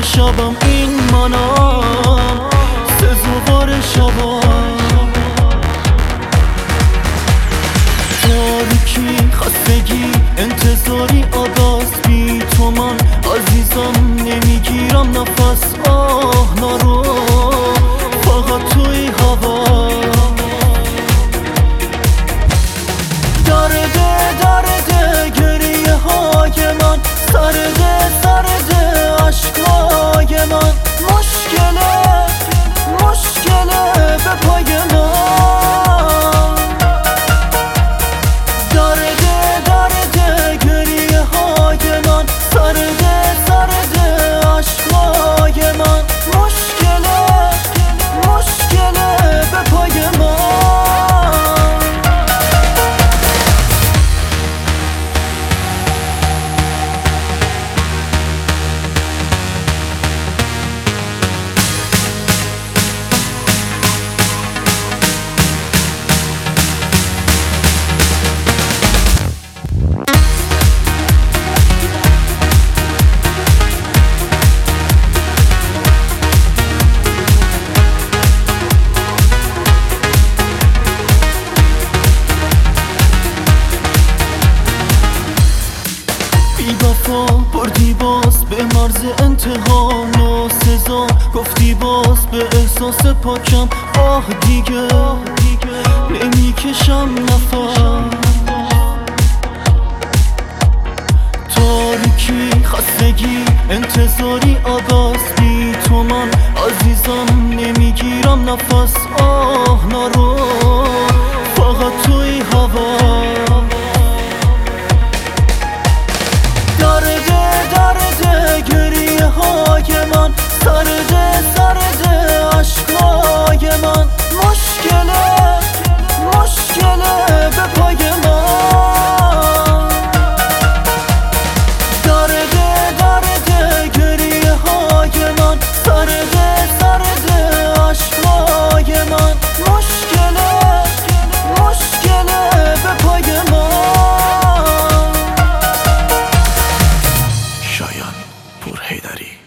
شبم این منم سزوار شبم تاریکی خستگی انتظاری آداز بی تو من عزیزم نمیگیرم نفس آه نرو فقط توی هوا درده گریه های من سرده عشقای من مشکله به پای من درده گریه های من سرده عشقای من مشکله به پای من بی‌وفا بردی باز به مرز انتها ناسزا گفتی باز به احساس پاکم آه دیگه نمیکشم نفس تاریکی خستگی انتظاری آداز بی تو من عزیزم نمیگیرم نفس آه نرو فقط توی هوا درده گریه های من سرده عشقای من مشکله به پای من درده گریه های من سرده عشقای من مشکله به پای من. شایان پور حیدری